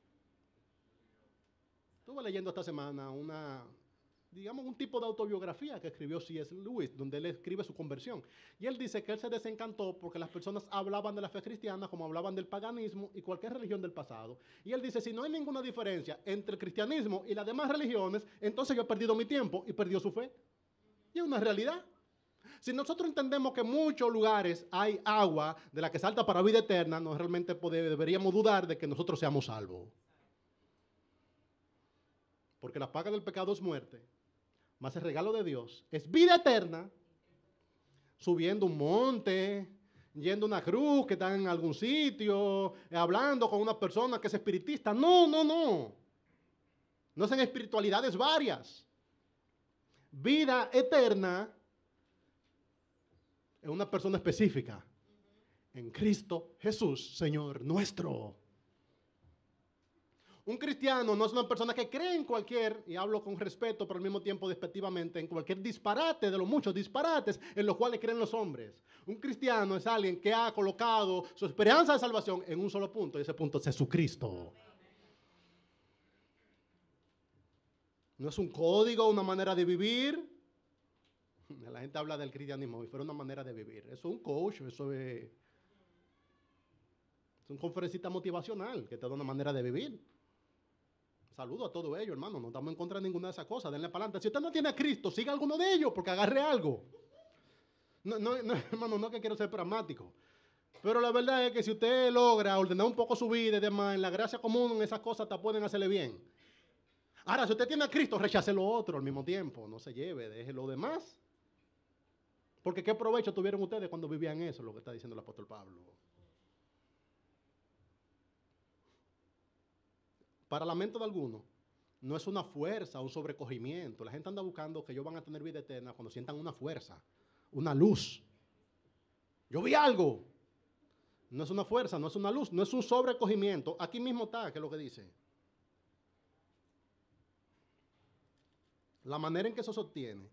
Estuve leyendo esta semana una, digamos, un tipo de autobiografía que escribió C S Lewis, donde él escribe su conversión. Y él dice que él se desencantó porque las personas hablaban de la fe cristiana como hablaban del paganismo y cualquier religión del pasado. Y él dice, si no hay ninguna diferencia entre el cristianismo y las demás religiones, entonces yo he perdido mi tiempo y perdió su fe. Y es una realidad. Si nosotros entendemos que en muchos lugares hay agua de la que salta para vida eterna, no realmente poder, deberíamos dudar de que nosotros seamos salvos. Porque la paga del pecado es muerte, más el regalo de Dios es vida eterna, subiendo un monte, yendo a una cruz que está en algún sitio, hablando con una persona que es espiritista. No, no, no. No son espiritualidades varias. Vida eterna es una persona específica. En Cristo Jesús, Señor nuestro. Un cristiano no es una persona que cree en cualquier, y hablo con respeto, pero al mismo tiempo despectivamente, en cualquier disparate de los muchos disparates en los cuales creen los hombres. Un cristiano es alguien que ha colocado su esperanza de salvación en un solo punto, y ese punto es Jesucristo. No es un código, una manera de vivir. La gente habla del cristianismo y fuera una manera de vivir. Eso es un coach, eso es, es un conferencista motivacional que te da una manera de vivir. Saludo a todo ello, hermano. No estamos en contra de ninguna de esas cosas. Denle para adelante. Si usted no tiene a Cristo, siga alguno de ellos porque agarre algo. No, no, no, hermano, no que quiero ser pragmático. Pero la verdad es que si usted logra ordenar un poco su vida y demás, en la gracia común, en esas cosas hasta pueden hacerle bien. Ahora, si usted tiene a Cristo, rechace lo otro al mismo tiempo. No se lleve, deje lo demás. Porque qué provecho tuvieron ustedes cuando vivían eso, lo que está diciendo el apóstol Pablo. Para lamento de algunos, no es una fuerza, un sobrecogimiento. La gente anda buscando que ellos van a tener vida eterna cuando sientan una fuerza, una luz. Yo vi algo. No es una fuerza, no es una luz, no es un sobrecogimiento. Aquí mismo está, que es lo que dice. La manera en que eso se obtiene.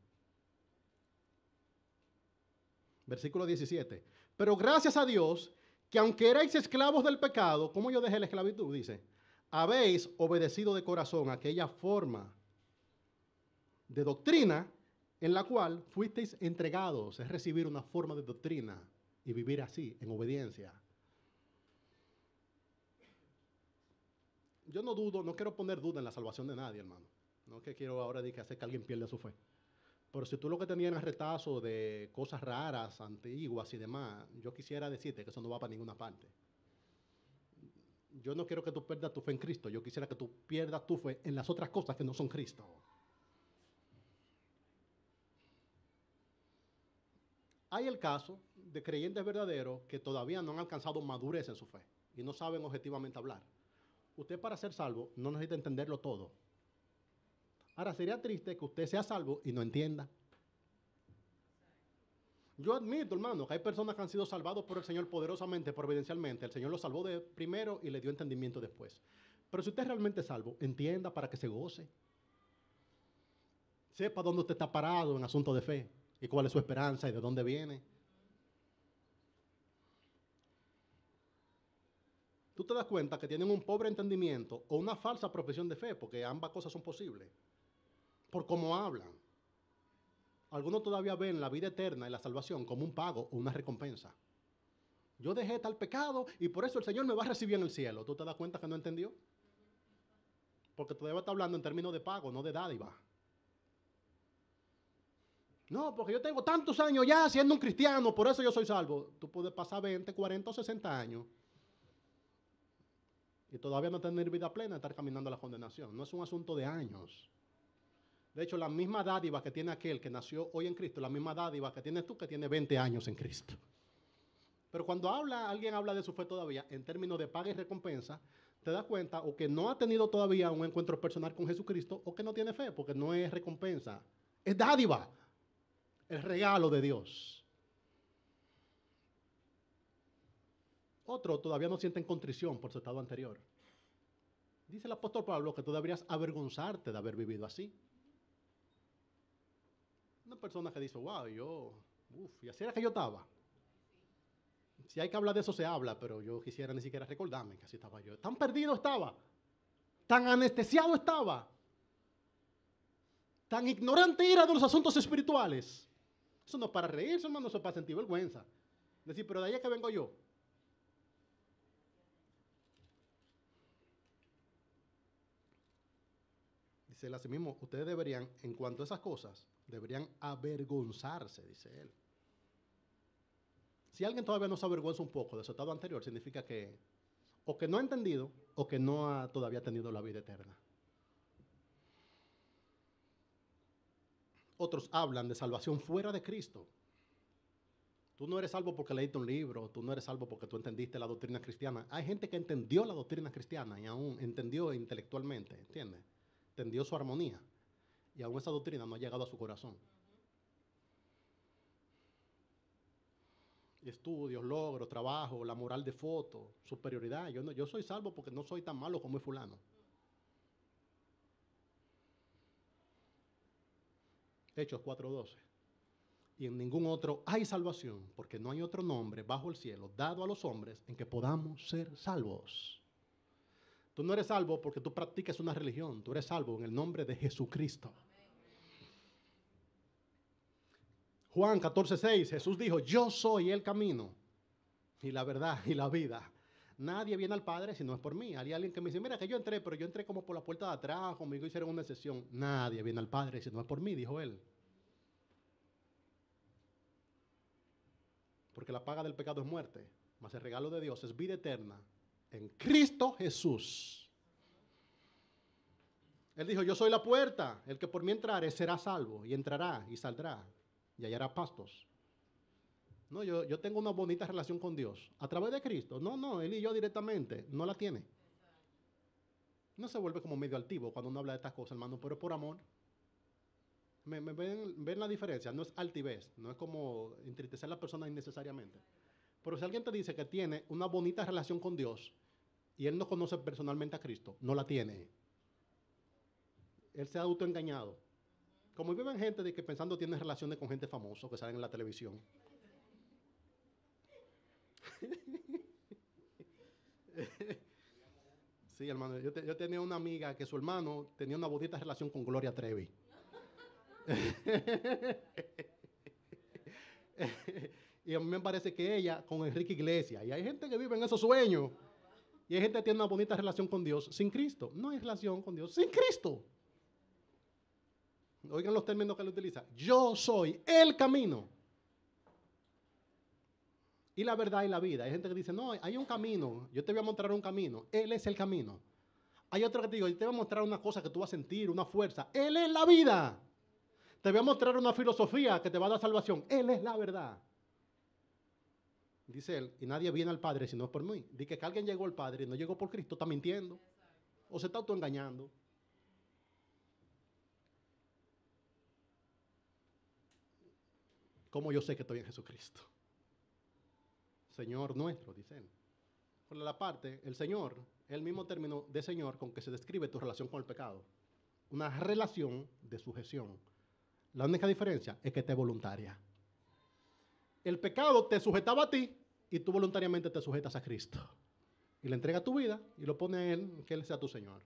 Versículo diecisiete. Pero gracias a Dios, que aunque erais esclavos del pecado, ¿cómo yo dejé la esclavitud? Dice, habéis obedecido de corazón aquella forma de doctrina en la cual fuisteis entregados. Es recibir una forma de doctrina y vivir así, en obediencia. Yo no dudo, no quiero poner duda en la salvación de nadie, hermano. No es que quiero ahora decir que hacer que alguien pierda su fe. Pero si tú lo que tenías era retazo de cosas raras, antiguas y demás, yo quisiera decirte que eso no va para ninguna parte. Yo no quiero que tú pierdas tu fe en Cristo. Yo quisiera que tú pierdas tu fe en las otras cosas que no son Cristo. Hay el caso de creyentes verdaderos que todavía no han alcanzado madurez en su fe y no saben objetivamente hablar. Usted para ser salvo no necesita entenderlo todo. Ahora, sería triste que usted sea salvo y no entienda. Yo admito, hermano, que hay personas que han sido salvados por el Señor poderosamente, providencialmente. El Señor los salvó de primero y le dio entendimiento después. Pero si usted es realmente salvo, entienda para que se goce. Sepa dónde usted está parado en asunto de fe y cuál es su esperanza y de dónde viene. Tú te das cuenta que tienen un pobre entendimiento o una falsa profesión de fe, porque ambas cosas son posibles, por cómo hablan. Algunos todavía ven la vida eterna y la salvación como un pago o una recompensa. Yo dejé tal pecado y por eso el Señor me va a recibir en el cielo. ¿Tú te das cuenta que no entendió? Porque todavía está hablando en términos de pago, no de dádiva. No, porque yo tengo tantos años ya siendo un cristiano, por eso yo soy salvo. Tú puedes pasar veinte, cuarenta o sesenta años y todavía no tener vida plena, estar caminando a la condenación. No es un asunto de años. De hecho, la misma dádiva que tiene aquel que nació hoy en Cristo, la misma dádiva que tienes tú que tiene veinte años en Cristo. Pero cuando habla, alguien habla de su fe todavía en términos de paga y recompensa, te das cuenta o que no ha tenido todavía un encuentro personal con Jesucristo o que no tiene fe, porque no es recompensa, es dádiva, el regalo de Dios. Otros todavía no sienten contrición por su estado anterior. Dice el apóstol Pablo que tú deberías avergonzarte de haber vivido así. Una persona que dice, wow, yo, uff, y así era que yo estaba. Si hay que hablar de eso, se habla, pero yo quisiera ni siquiera recordarme que así estaba yo. Tan perdido estaba, tan anestesiado estaba, tan ignorante era de los asuntos espirituales. Eso no es para reírse, hermano, eso es para sentir vergüenza. Decir, pero de ahí es que vengo yo. Dice él así mismo, ustedes deberían, en cuanto a esas cosas, deberían avergonzarse, dice él. Si alguien todavía no se avergüenza un poco de su estado anterior, significa que o que no ha entendido o que no ha todavía tenido la vida eterna. Otros hablan de salvación fuera de Cristo. Tú no eres salvo porque leíste un libro, tú no eres salvo porque tú entendiste la doctrina cristiana. Hay gente que entendió la doctrina cristiana y aún entendió intelectualmente, ¿entiendes? Entendió su armonía y aún esa doctrina no ha llegado a su corazón. Estudios, logros, trabajo, la moral de foto, superioridad. Yo, no, yo soy salvo porque no soy tan malo como es fulano. Hechos cuatro doce. Y en ningún otro hay salvación, porque no hay otro nombre bajo el cielo dado a los hombres en que podamos ser salvos. Tú no eres salvo porque tú practicas una religión, tú eres salvo en el nombre de Jesucristo. Juan catorce seis, Jesús dijo, yo soy el camino y la verdad y la vida. Nadie viene al Padre si no es por mí. Hay alguien que me dice, mira que yo entré, pero yo entré como por la puerta de atrás, conmigo hicieron una excepción. Nadie viene al Padre si no es por mí, dijo él. Porque la paga del pecado es muerte, mas el regalo de Dios es vida eterna en Cristo Jesús. Él dijo, yo soy la puerta, el que por mí entrare será salvo, y entrará y saldrá, y hallará pastos. No, yo, yo tengo una bonita relación con Dios. ¿A través de Cristo? No, no, él y yo directamente, no la tiene. No se vuelve como medio altivo cuando uno habla de estas cosas, hermano, pero es por amor. ¿Me, me ven, ven la diferencia? No es altivez, no es como entristecer a la persona innecesariamente. Pero si alguien te dice que tiene una bonita relación con Dios y él no conoce personalmente a Cristo, no la tiene. Él se ha autoengañado. Como viven gente de que pensando tiene relaciones con gente famosa que salen en la televisión. Sí, hermano, yo, te, yo tenía una amiga que su hermano tenía una bonita relación con Gloria Trevi. Y a mí me parece que ella con Enrique Iglesias. Y hay gente que vive en esos sueños. Y hay gente que tiene una bonita relación con Dios sin Cristo. No hay relación con Dios sin Cristo. Oigan los términos que él utiliza. Yo soy el camino. Y la verdad y la vida. Hay gente que dice, no, hay un camino. Yo te voy a mostrar un camino. Él es el camino. Hay otro que te digo, yo te voy a mostrar una cosa que tú vas a sentir, una fuerza. Él es la vida. Te voy a mostrar una filosofía que te va a dar salvación. Él es la verdad. Dice él, y nadie viene al Padre si no es por mí. Dice que alguien llegó al Padre y no llegó por Cristo, está mintiendo. O se está autoengañando. ¿Cómo yo sé que estoy en Jesucristo? Señor nuestro, dice él. Por la parte, el Señor es el mismo término de Señor con que se describe tu relación con el pecado. Una relación de sujeción. La única diferencia es que te es voluntaria. El pecado te sujetaba a ti y tú voluntariamente te sujetas a Cristo. Y le entregas tu vida y lo pone a Él, que Él sea tu Señor.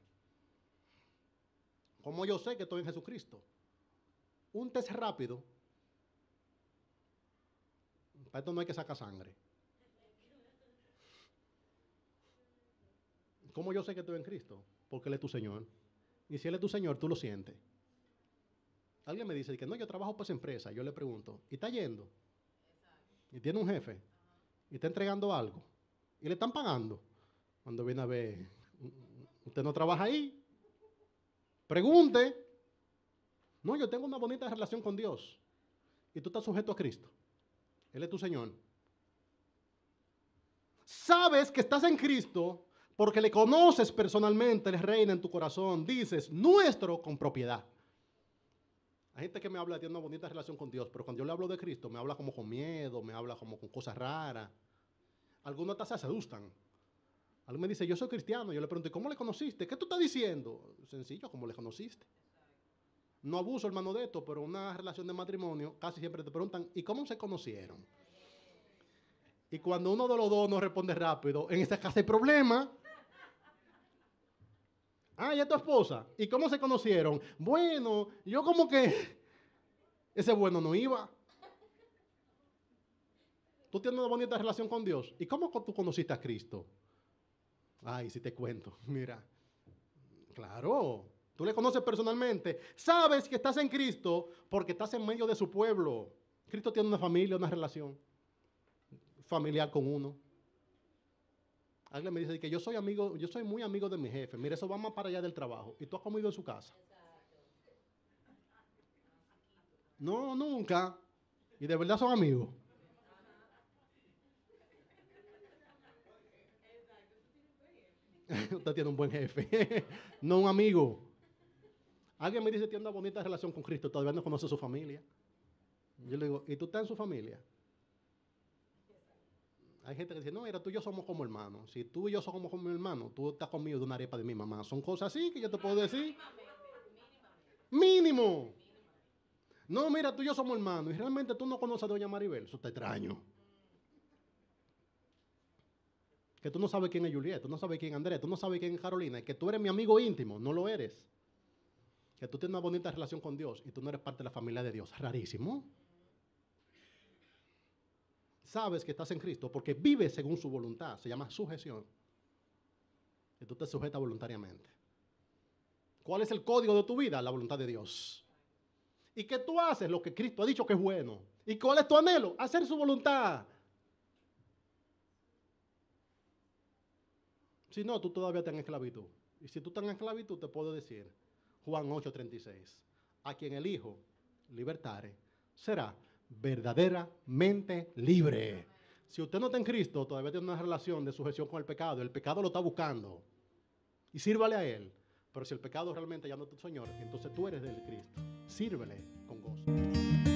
¿Cómo yo sé que estoy en Jesucristo? Un test rápido. Para esto no hay que sacar sangre. ¿Cómo yo sé que estoy en Cristo? Porque Él es tu Señor. Y si Él es tu Señor, tú lo sientes. Alguien me dice que no, yo trabajo para esa empresa. Yo le pregunto, ¿y está yendo? Y tiene un jefe. Y está entregando algo. Y le están pagando. Cuando viene a ver, usted no trabaja ahí. Pregunte. No, yo tengo una bonita relación con Dios. Y tú estás sujeto a Cristo. Él es tu Señor. Sabes que estás en Cristo porque le conoces personalmente, Él reina en tu corazón. Dices, nuestro con propiedad. Hay gente que me habla, tiene una bonita relación con Dios, pero cuando yo le hablo de Cristo, me habla como con miedo, me habla como con cosas raras. Algunos hasta se asustan. Alguien me dice, yo soy cristiano. Yo le pregunto, ¿y cómo le conociste? ¿Qué tú estás diciendo? Sencillo, ¿cómo le conociste? No abuso, hermano, de esto, pero una relación de matrimonio, casi siempre te preguntan, ¿y cómo se conocieron? Y cuando uno de los dos no responde rápido, en esta casa hay problema. Ah, ¿y es tu esposa? ¿Y cómo se conocieron? Bueno, yo como que ese bueno no iba. Tú tienes una bonita relación con Dios. ¿Y cómo tú conociste a Cristo? Ay, si te cuento, mira. Claro, tú le conoces personalmente. Sabes que estás en Cristo porque estás en medio de su pueblo. Cristo tiene una familia, una relación familiar con uno. Alguien me dice que yo soy amigo, yo soy muy amigo de mi jefe. Mira, eso va más para allá del trabajo. ¿Y tú has comido en su casa? No, nunca. Y de verdad son amigos. Usted tiene un buen jefe, no un amigo. Alguien me dice que tiene una bonita relación con Cristo, todavía no conoce a su familia. Yo le digo, ¿y tú estás en su familia? Hay gente que dice, no, mira, tú y yo somos como hermanos. Si tú y yo somos como hermanos, tú estás conmigo de una arepa de mi mamá. Son cosas así que yo te puedo decir. Mínimo. No, mira, tú y yo somos hermanos. Y realmente tú no conoces a doña Maribel. Eso está extraño. Que tú no sabes quién es Juliet, tú no sabes quién es Andrés, tú no sabes quién es Carolina. Y que tú eres mi amigo íntimo. No lo eres. Que tú tienes una bonita relación con Dios y tú no eres parte de la familia de Dios. Rarísimo. Sabes que estás en Cristo porque vives según su voluntad. Se llama sujeción. Y tú te sujetas voluntariamente. ¿Cuál es el código de tu vida? La voluntad de Dios. ¿Y qué tú haces? Lo que Cristo ha dicho que es bueno. ¿Y cuál es tu anhelo? Hacer su voluntad. Si no, tú todavía estás en esclavitud. Y si tú estás en esclavitud, te puedo decir, Juan ocho treinta y seis, a quien el Hijo libertare, será verdaderamente libre. Si usted no está en Cristo, todavía tiene una relación de sujeción con el pecado. El pecado lo está buscando. Y sírvale a Él. Pero si el pecado realmente ya no es tu Señor, entonces tú eres del Cristo. Sírvele con gozo.